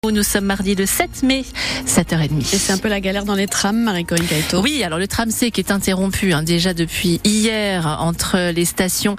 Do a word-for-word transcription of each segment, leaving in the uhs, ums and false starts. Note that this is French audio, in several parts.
Nous sommes mardi le sept mai, sept heures trente. Et c'est un peu la galère dans les trams, Marie-Corinne Caïto. Oui, alors le tram C qui est interrompu hein, déjà depuis hier entre les stations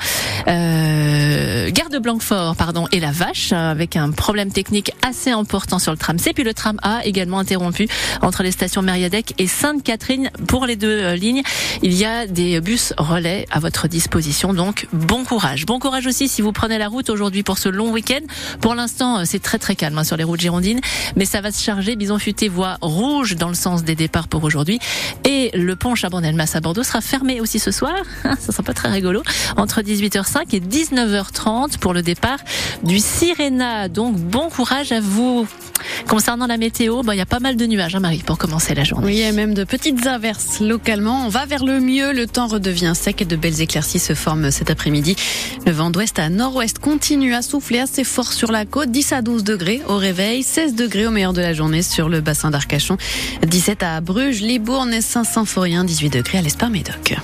euh, Gare de Blanquefort pardon, et La Vache, avec un problème technique assez important sur le tram C. Puis le tram A également interrompu entre les stations Mériadec et Sainte-Catherine. Pour les deux euh, lignes, il y a des bus relais à votre disposition, donc bon courage. Bon courage aussi si vous prenez la route aujourd'hui pour ce long week-end. Pour l'instant, c'est très très calme hein, sur les routes girondines. Mais ça va se charger. Bison Futé voie rouge dans le sens des départs pour aujourd'hui. Et le pont Chabanel-Mas à Bordeaux sera fermé aussi ce soir. Ça sera pas très rigolo. Entre dix-huit heures cinq et dix-neuf heures trente pour le départ du Sirena. Donc bon courage à vous. Concernant la météo, bah, il y a pas mal de nuages, hein, Marie, pour commencer la journée. Oui, et même de petites averses localement. On va vers le mieux. Le temps redevient sec et de belles éclaircies se forment cet après-midi. Le vent d'ouest à nord-ouest continue à souffler assez fort sur la côte. dix à douze degrés au réveil, seize degrés au meilleur de la journée sur le bassin d'Arcachon. dix-sept à Bruges, Libourne et Saint-Symphorien, dix-huit degrés à l'Espar-Médoc.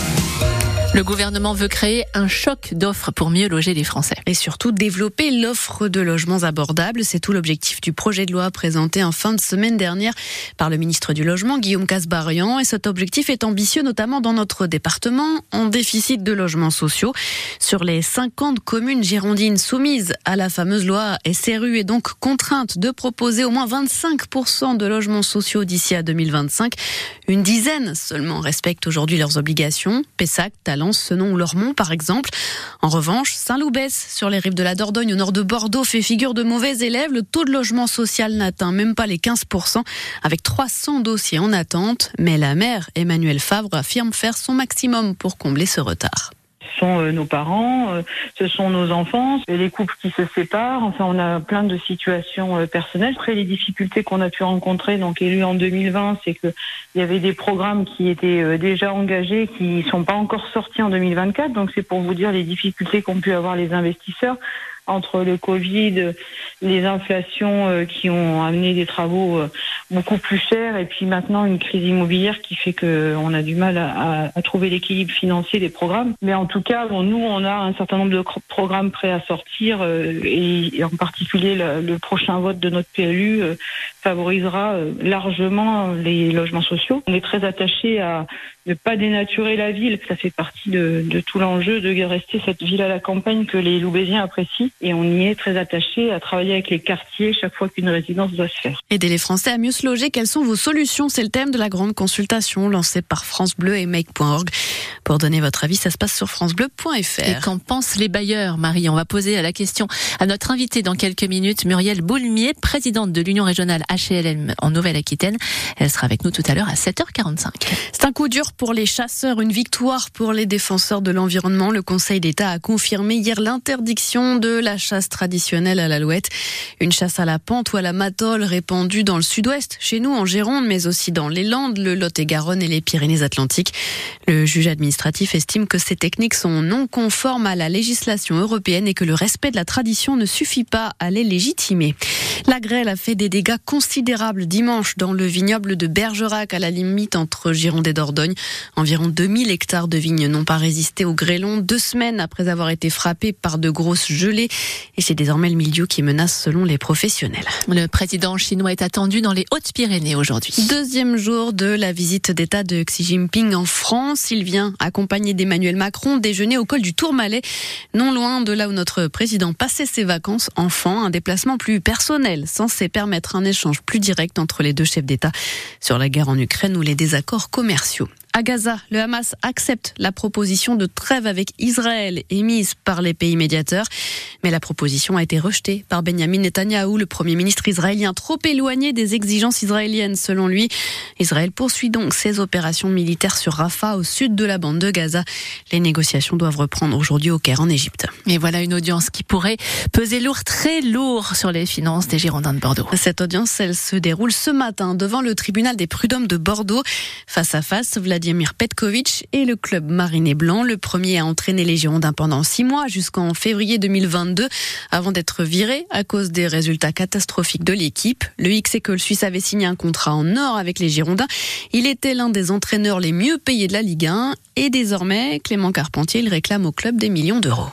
Le gouvernement veut créer un choc d'offres pour mieux loger les Français. Et surtout développer l'offre de logements abordables. C'est tout l'objectif du projet de loi présenté en fin de semaine dernière par le ministre du Logement, Guillaume Kasbarian. Et cet objectif est ambitieux, notamment dans notre département, en déficit de logements sociaux. Sur les cinquante communes girondines soumises à la fameuse loi S R U et donc contraintes de proposer au moins vingt-cinq pour cent de logements sociaux d'ici à deux mille vingt-cinq. Une dizaine seulement respectent aujourd'hui leurs obligations. Pessac, Talence, Senon ou Lormont par exemple. En revanche, Saint-Loubès, sur les rives de la Dordogne au nord de Bordeaux, fait figure de mauvais élève. Le taux de logement social n'atteint même pas les quinze pour cent avec trois cents dossiers en attente. Mais la maire, Emmanuelle Favre, affirme faire son maximum pour combler ce retard. Ce sont euh, nos parents, euh, ce sont nos enfants, les couples qui se séparent. Enfin, on a plein de situations euh, personnelles. Après, les difficultés qu'on a pu rencontrer, donc élues en deux mille vingt, c'est que il y avait des programmes qui étaient euh, déjà engagés, qui sont pas encore sortis en deux mille vingt-quatre. Donc, c'est pour vous dire les difficultés qu'ont pu avoir les investisseurs entre le Covid, les inflations euh, qui ont amené des travaux euh, beaucoup plus chers, et puis maintenant une crise immobilière qui fait que on a du mal à, à, à trouver l'équilibre financier des programmes. Mais en tout cas, bon, nous, on a un certain nombre de programmes prêts à sortir, euh, et, et en particulier le, le prochain vote de notre P L U euh, favorisera euh, largement les logements sociaux. On est très attaché à ne pas dénaturer la ville. Ça fait partie de, de tout l'enjeu de rester cette ville à la campagne que les Loubésiens apprécient. Et on y est très attaché à travailler avec les quartiers chaque fois qu'une résidence doit se faire. Aider les Français à mieux se loger, quelles sont vos solutions? C'est le thème de la grande consultation lancée par France Bleu et make point org. Pour donner votre avis, ça se passe sur francebleu point f r. Et qu'en pensent les bailleurs, Marie? On va poser la question à notre invitée dans quelques minutes, Muriel Boulmier, présidente de l'Union régionale H L M en Nouvelle-Aquitaine. Elle sera avec nous tout à l'heure à sept heures quarante-cinq. C'est un coup dur pour les chasseurs, une victoire pour les défenseurs de l'environnement. Le Conseil d'État a confirmé hier l'interdiction de la chasse traditionnelle à l'alouette. Une chasse à la pente ou à la matole répandue dans le sud-ouest, chez nous en Gironde, mais aussi dans les Landes, le Lot-et-Garonne et les Pyrénées-Atlantiques. Le juge administratif estime que ces techniques sont non conformes à la législation européenne et que le respect de la tradition ne suffit pas à les légitimer. La grêle a fait des dégâts considérables dimanche dans le vignoble de Bergerac, à la limite entre Gironde et Dordogne. Environ deux mille hectares de vignes n'ont pas résisté au grêlon, deux semaines après avoir été frappés par de grosses gelées. Et c'est désormais le mildiou qui menace selon les professionnels. Le président chinois est attendu dans les Hautes-Pyrénées aujourd'hui. Deuxième jour de la visite d'État de Xi Jinping en France. Il vient accompagné d'Emmanuel Macron déjeuner au col du Tourmalet, non loin de là où notre président passait ses vacances enfant. Un déplacement plus personnel, censé permettre un échange plus direct entre les deux chefs d'État sur la guerre en Ukraine ou les désaccords commerciaux. À Gaza, le Hamas accepte la proposition de trêve avec Israël émise par les pays médiateurs. Mais la proposition a été rejetée par Benjamin Netanyahou, le Premier ministre israélien, trop éloigné des exigences israéliennes selon lui. Israël poursuit donc ses opérations militaires sur Rafah, au sud de la bande de Gaza. Les négociations doivent reprendre aujourd'hui au Caire, en Égypte. Et voilà une audience qui pourrait peser lourd, très lourd sur les finances des Girondins de Bordeaux. Cette audience, elle se déroule ce matin devant le tribunal des prud'hommes de Bordeaux. Face à face, Vladimir Petkovic et le club mariné blanc. Le premier a entraîné les Girondins pendant six mois jusqu'en février deux mille vingt-deux avant d'être viré à cause des résultats catastrophiques de l'équipe. Le hic, c'est que le Suisse avait signé un contrat en or avec les Girondins. Il était l'un des entraîneurs les mieux payés de la Ligue un et désormais, Clément Carpentier, il réclame au club des millions d'euros.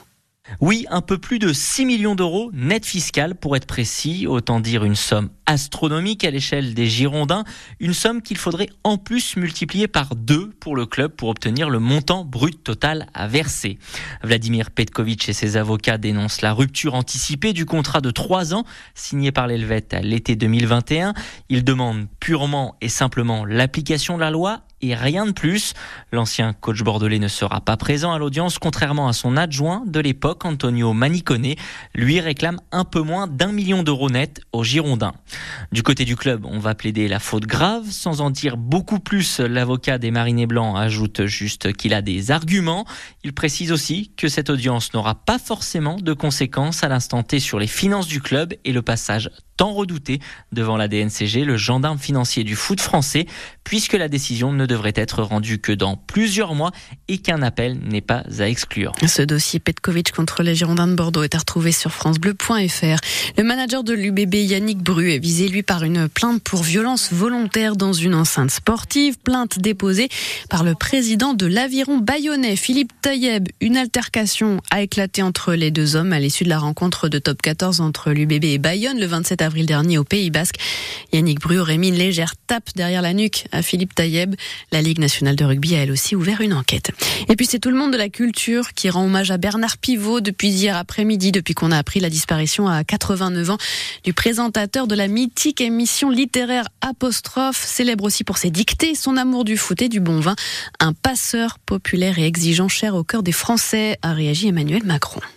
Oui, un peu plus de six millions d'euros net fiscal pour être précis, autant dire une somme astronomique à l'échelle des Girondins, une somme qu'il faudrait en plus multiplier par deux pour le club pour obtenir le montant brut total à verser. Vladimir Petkovic et ses avocats dénoncent la rupture anticipée du contrat de trois ans signé par l'Helvète à l'été deux mille vingt et un. Ils demandent purement et simplement l'application de la loi et rien de plus. L'ancien coach bordelais ne sera pas présent à l'audience, contrairement à son adjoint de l'époque, Antonio Manicone. Lui réclame un peu moins d'un million d'euros net aux Girondins. Du côté du club, on va plaider la faute grave. Sans en dire beaucoup plus, l'avocat des Marinés Blancs ajoute juste qu'il a des arguments. Il précise aussi que cette audience n'aura pas forcément de conséquences à l'instant T sur les finances du club et le passage tant redouté devant la D N C G, le gendarme financier du foot français, puisque la décision ne devrait être rendue que dans plusieurs mois et qu'un appel n'est pas à exclure. Ce dossier Petkovic contre les Girondins de Bordeaux est à retrouver sur francebleu point f r. Le manager de l'U B B, Yannick Bru, est visé lui par une plainte pour violence volontaire dans une enceinte sportive, plainte déposée par le président de l'Aviron bayonnais, Philippe Taïeb. Une altercation a éclaté entre les deux hommes à l'issue de la rencontre de top quatorze entre l'U B B et Bayonne le vingt-sept avril dernier au Pays Basque. Yannick Bru aurait mis une légère tape derrière la nuque à Philippe Taïeb. La Ligue nationale de rugby a elle aussi ouvert une enquête. Et puis c'est tout le monde de la culture qui rend hommage à Bernard Pivot depuis hier après-midi, depuis qu'on a appris la disparition à quatre-vingt-neuf ans du présentateur de la mythique émission littéraire Apostrophe, célèbre aussi pour ses dictées, son amour du foot et du bon vin. Un passeur populaire et exigeant cher au cœur des Français, a réagi Emmanuel Macron.